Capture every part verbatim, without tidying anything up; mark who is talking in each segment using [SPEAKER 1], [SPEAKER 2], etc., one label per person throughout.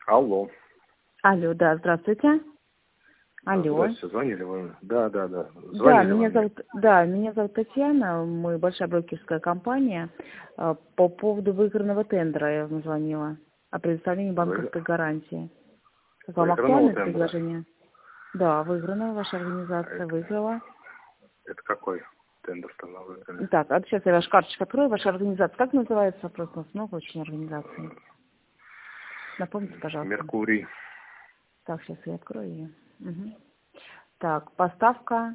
[SPEAKER 1] Алло.
[SPEAKER 2] Алло, да, здравствуйте. Алло.
[SPEAKER 1] Здравствуйте, звонили вы? Да, да, да. Звонили
[SPEAKER 2] Да, меня
[SPEAKER 1] вам.
[SPEAKER 2] зовут, да, меня зовут Татьяна, мы большая брокерская компания. Э, По поводу выигранного тендера я вам звонила о предоставлении банковской гарантии. Вам
[SPEAKER 1] Выигранного
[SPEAKER 2] актуально это
[SPEAKER 1] тендера?
[SPEAKER 2] предложение? Да, выиграна, ваша организация
[SPEAKER 1] Это,
[SPEAKER 2] выиграла.
[SPEAKER 1] это какой тендер там на выиграли?
[SPEAKER 2] Так, а сейчас я вашу карточку открою. Ваша организация, как называется? Просто у нас много очень организаций. Напомните, пожалуйста.
[SPEAKER 1] Меркурий.
[SPEAKER 2] Так, сейчас я открою ее. Угу. Так, поставка.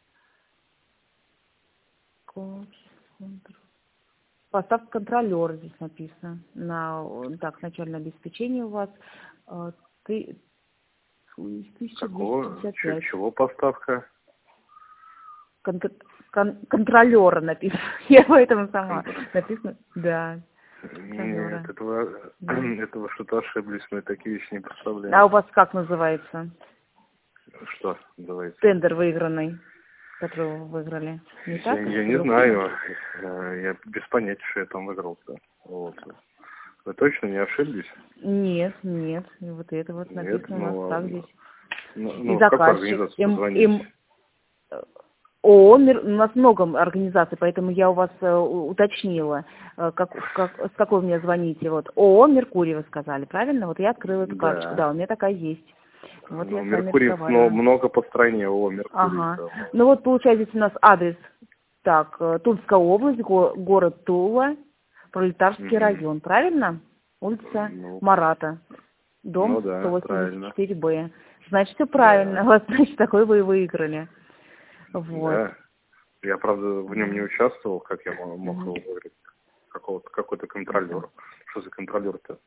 [SPEAKER 2] Поставка контролера здесь написано. На, так, начальное обеспечение у вас э, ты- тысяча двести
[SPEAKER 1] Какого?
[SPEAKER 2] пятьдесят
[SPEAKER 1] Ч-
[SPEAKER 2] пять.
[SPEAKER 1] чего поставка?
[SPEAKER 2] Кон- кон- контролера написано. Я поэтому сама.
[SPEAKER 1] Контр-
[SPEAKER 2] Написано, да.
[SPEAKER 1] Нет,
[SPEAKER 2] Контролера.
[SPEAKER 1] этого,
[SPEAKER 2] Да.
[SPEAKER 1] этого что-то ошиблись, мы такие вещи не представляем.
[SPEAKER 2] А у вас как называется?
[SPEAKER 1] Что называется?
[SPEAKER 2] Тендер выигранный, который вы выиграли. Не
[SPEAKER 1] Я,
[SPEAKER 2] так?
[SPEAKER 1] я не
[SPEAKER 2] Другой?
[SPEAKER 1] знаю. Э, Я без понятия, что я там выиграл. -то. Вот. Вы точно не ошиблись?
[SPEAKER 2] Нет, нет. И вот это вот
[SPEAKER 1] Нет,
[SPEAKER 2] написано у нас
[SPEAKER 1] ну
[SPEAKER 2] так
[SPEAKER 1] ладно.
[SPEAKER 2] здесь.
[SPEAKER 1] Ну,
[SPEAKER 2] И
[SPEAKER 1] ну в какую
[SPEAKER 2] заказчик.
[SPEAKER 1] организацию
[SPEAKER 2] Им,
[SPEAKER 1] позвонить?
[SPEAKER 2] им, ООО, Мир- у нас много организаций, поэтому я у вас э, у- уточнила, э, как, как, с какой вы мне звоните. Вот ООО «Меркурий» вы сказали, правильно? Вот я открыла эту карточку,
[SPEAKER 1] Да.
[SPEAKER 2] да, у меня такая есть. Вот
[SPEAKER 1] Ну,
[SPEAKER 2] я с вами
[SPEAKER 1] Меркурий, но
[SPEAKER 2] разговариваю.
[SPEAKER 1] много по стране, о, Меркурий.
[SPEAKER 2] Ага.
[SPEAKER 1] Да.
[SPEAKER 2] Ну вот получается здесь у нас адрес, так, э, Тульская область, го- город Тула, Пролетарский
[SPEAKER 1] Мгм.
[SPEAKER 2] район, правильно? Улица
[SPEAKER 1] Ну,
[SPEAKER 2] Марата, дом
[SPEAKER 1] ну да,
[SPEAKER 2] сто восемьдесят
[SPEAKER 1] правильно.
[SPEAKER 2] четыре Б. Значит, все правильно,
[SPEAKER 1] Да.
[SPEAKER 2] вот, значит, такой вы и выиграли. Вот.
[SPEAKER 1] Да. Я, правда, в нем не
[SPEAKER 2] Да.
[SPEAKER 1] участвовал, как я мог, мог
[SPEAKER 2] Мгм.
[SPEAKER 1] его выиграть. Какого-то, какой-то контролер. Что за контролер-то?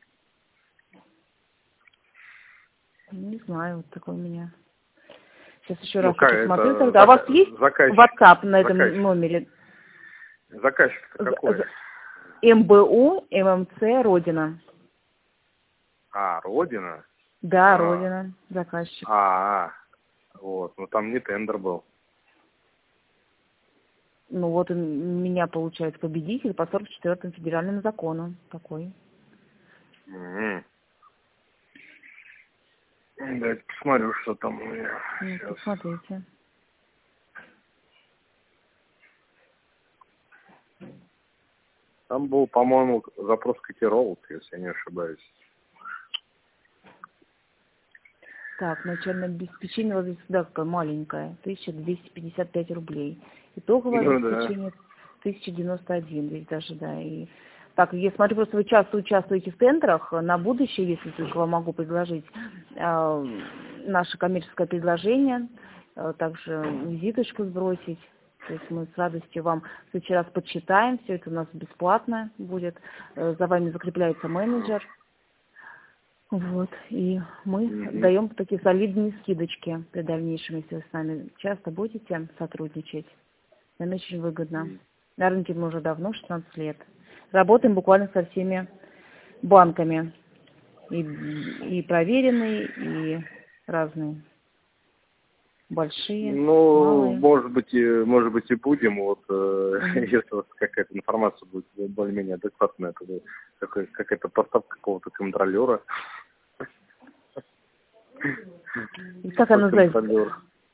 [SPEAKER 2] Не знаю, вот такой у меня. Сейчас еще
[SPEAKER 1] Ну,
[SPEAKER 2] раз я
[SPEAKER 1] как
[SPEAKER 2] посмотрю
[SPEAKER 1] это,
[SPEAKER 2] тогда. А у вас
[SPEAKER 1] зака-
[SPEAKER 2] есть
[SPEAKER 1] заказчик,
[SPEAKER 2] WhatsApp на этом
[SPEAKER 1] заказчик.
[SPEAKER 2] номере?
[SPEAKER 1] Заказчик-то
[SPEAKER 2] З-
[SPEAKER 1] какой?
[SPEAKER 2] з- МБУ, ММЦ, Родина.
[SPEAKER 1] А, Родина?
[SPEAKER 2] Да,
[SPEAKER 1] А,
[SPEAKER 2] Родина, заказчик.
[SPEAKER 1] а, а, вот, ну там не тендер был.
[SPEAKER 2] Ну вот у меня получается победитель по сорок четвёртому федеральному закону. Такой.
[SPEAKER 1] М. Дайте посмотрю, что там у меня
[SPEAKER 2] Ну,
[SPEAKER 1] сейчас.
[SPEAKER 2] посмотрите.
[SPEAKER 1] Там был, по-моему, запрос котировок, если я не ошибаюсь.
[SPEAKER 2] Так, начальное обеспечение у вас здесь всегда какая маленькая. тысяча двести пятьдесят пять рублей. Итоговое
[SPEAKER 1] Ну да.
[SPEAKER 2] обеспечение тысяча девяносто один. Здесь даже, да. И... Так, я смотрю, просто вы часто участвуете в тендерах. На будущее, если только вам могу предложить, э, наше коммерческое предложение, э, также визиточку сбросить. То есть мы с радостью вам в следующий раз подсчитаем. Все это у нас бесплатно будет. Э, за вами закрепляется менеджер. Вот, и мы
[SPEAKER 1] Мгм.
[SPEAKER 2] даем такие солидные скидочки при дальнейшем, если вы с нами часто будете сотрудничать. Нам очень выгодно.
[SPEAKER 1] Мгм.
[SPEAKER 2] На рынке мы уже давно, шестнадцать лет. Работаем буквально со всеми банками. И, и проверенные, и разные. Большие,
[SPEAKER 1] Ну,
[SPEAKER 2] малые.
[SPEAKER 1] может быть, и, может быть, и будем, вот, э,
[SPEAKER 2] Мгм.
[SPEAKER 1] если у вас какая-то информация будет более-менее адекватная, то какая- какая-то поставка какого-то контролера.
[SPEAKER 2] И как она называется?
[SPEAKER 1] Контролер.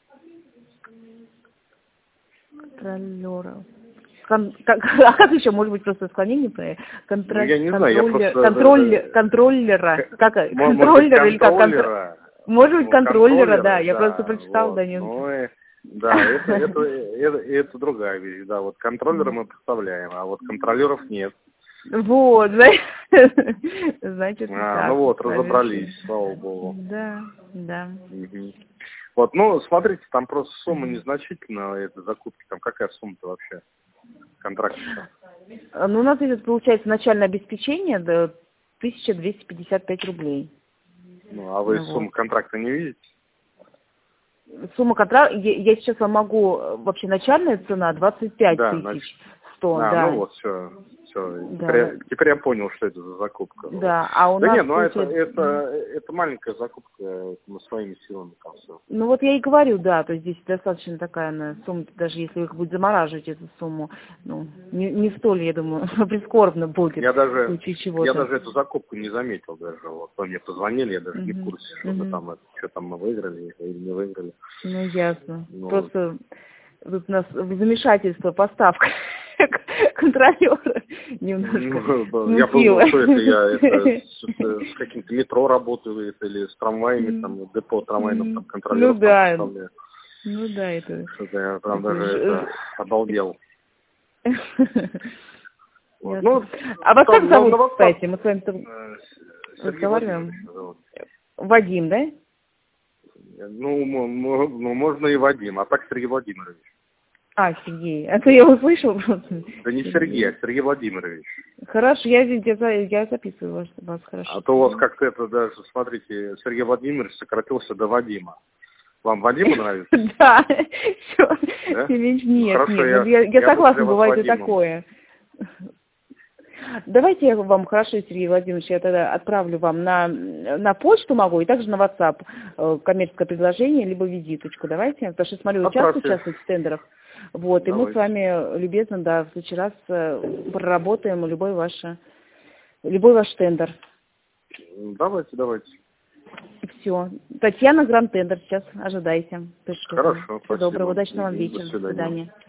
[SPEAKER 2] Контролера. Кон- как, а как еще, может быть, просто склонение про контро-
[SPEAKER 1] Ну, я не знаю, я
[SPEAKER 2] контроллер,
[SPEAKER 1] просто...
[SPEAKER 2] контроллер, контроллера, как,
[SPEAKER 1] М- может быть,
[SPEAKER 2] контроллера или как контр...
[SPEAKER 1] контроллера.
[SPEAKER 2] Может быть,
[SPEAKER 1] Ну,
[SPEAKER 2] контроллера, да, я просто
[SPEAKER 1] да,
[SPEAKER 2] прочитала,
[SPEAKER 1] вот.
[SPEAKER 2] да, не...
[SPEAKER 1] Ну, и- да, это, это, это, это другая вещь, да, вот контроллера мы представляем, а вот контролеров нет.
[SPEAKER 2] Вот, значит, значит,
[SPEAKER 1] А,
[SPEAKER 2] так,
[SPEAKER 1] ну вот,
[SPEAKER 2] совершенно.
[SPEAKER 1] разобрались, слава богу.
[SPEAKER 2] Да, да.
[SPEAKER 1] Мгм. Вот, ну, смотрите, там просто сумма
[SPEAKER 2] Мгм.
[SPEAKER 1] незначительная, это закупки, там какая сумма-то вообще, контракт?
[SPEAKER 2] Ну, у нас идет, получается, начальное обеспечение, да, тысяча двести пятьдесят пять рублей.
[SPEAKER 1] Ну, а вы
[SPEAKER 2] Вот.
[SPEAKER 1] сумму контракта не видите?
[SPEAKER 2] Сумма контракта, я, я сейчас вам могу, э, вообще начальная цена двадцать пять
[SPEAKER 1] Да,
[SPEAKER 2] тысяч
[SPEAKER 1] значит,
[SPEAKER 2] сто что,
[SPEAKER 1] а,
[SPEAKER 2] да.
[SPEAKER 1] ну вот, все. Все.
[SPEAKER 2] Да.
[SPEAKER 1] Теперь, я, теперь я понял, что это за закупка.
[SPEAKER 2] Да,
[SPEAKER 1] Вот.
[SPEAKER 2] а у
[SPEAKER 1] да
[SPEAKER 2] нас...
[SPEAKER 1] нет, ну
[SPEAKER 2] получается...
[SPEAKER 1] это, это, это маленькая закупка, мы своими силами там все.
[SPEAKER 2] Ну вот я и говорю, да, то есть здесь достаточно такая она, сумма, даже если вы будете замораживать эту сумму, ну, не, не столь, я думаю, прискорбно будет
[SPEAKER 1] Я даже,
[SPEAKER 2] в случае чего-то.
[SPEAKER 1] я даже эту закупку не заметил даже. Вот вы мне позвонили, я даже
[SPEAKER 2] Угу.
[SPEAKER 1] не в курсе, что
[SPEAKER 2] Угу.
[SPEAKER 1] мы там, это, что там мы выиграли или не выиграли.
[SPEAKER 2] Ну, ясно.
[SPEAKER 1] Ну,
[SPEAKER 2] Просто тут у нас замешательство поставка контролера немножко
[SPEAKER 1] ну, я думал, что это я это, с, с каким-то метро работаю это, или с трамваями, там, депо трамвайных там, контролеров
[SPEAKER 2] ну, да.
[SPEAKER 1] поставляю.
[SPEAKER 2] Ну да, это...
[SPEAKER 1] Что-то я там
[SPEAKER 2] это
[SPEAKER 1] даже
[SPEAKER 2] ж...
[SPEAKER 1] это, обалдел. Вот.
[SPEAKER 2] Ну, а вас как зовут, кстати? Мы с вами там разговариваем. Вадим, да?
[SPEAKER 1] Ну, ну, можно и Вадим, а так Сергей Владимирович.
[SPEAKER 2] А, Сергей. Это я услышал просто.
[SPEAKER 1] Да не Сергей, а Сергей Владимирович.
[SPEAKER 2] Хорошо, я, я, я записываю вас, вас хорошо.
[SPEAKER 1] А то у вас как-то это даже, смотрите, Сергей Владимирович сократился до Вадима. Вам Вадима нравится?
[SPEAKER 2] Да. Нет, нет. Я согласна, бывает и такое. Давайте я вам, хорошо, Сергей Владимирович, я тогда отправлю вам на, на почту могу, и также на WhatsApp э, коммерческое предложение, либо визиточку. Давайте, потому что, смотрю, участвую участвуете в тендерах. Вот, давайте. И мы с вами любезно, да, в следующий раз э, проработаем любой ваш, любой ваш тендер.
[SPEAKER 1] Давайте, давайте.
[SPEAKER 2] Все. Татьяна, Гранд Тендер, сейчас ожидайте.
[SPEAKER 1] Хорошо,
[SPEAKER 2] Всего доброго, удачного вам вечера.
[SPEAKER 1] До свидания.
[SPEAKER 2] До свидания.